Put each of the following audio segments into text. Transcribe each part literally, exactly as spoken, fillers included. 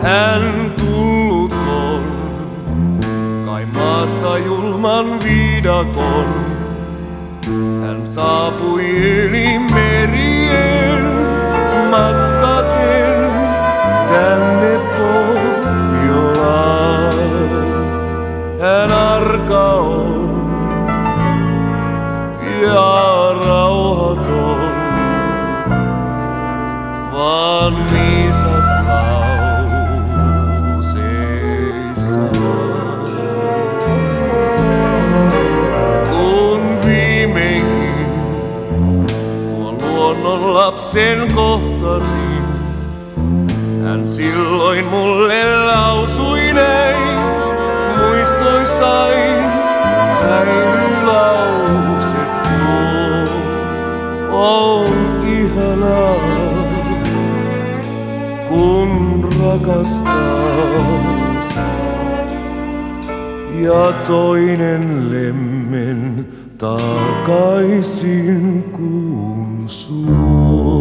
hän tullut on, kai maasta julman viidakon. Hän saapui yli merien matkaten tänne Pohjolaan. Hän arka on ja rauhaton, vaan viisas lauseissa. Kun viimeinkin tuon luonnon lapsen kohtasin, hän silloin mulle lausui näin, muistoissain säilyy lause tuo. On ihanaa, kun rakastaa, ja toinen lemmen takaisin kun suo.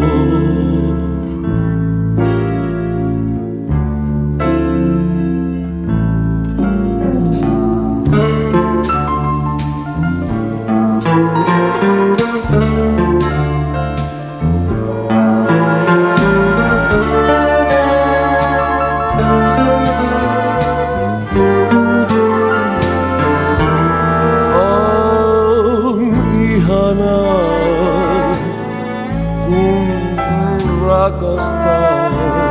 Kun rakastaa,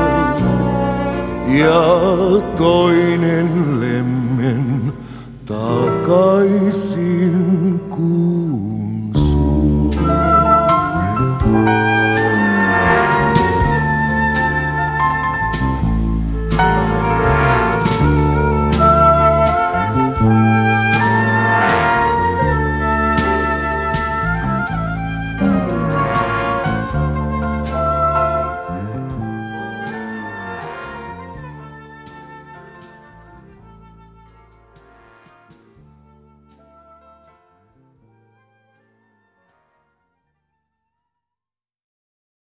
ja toinen lemmen takaisin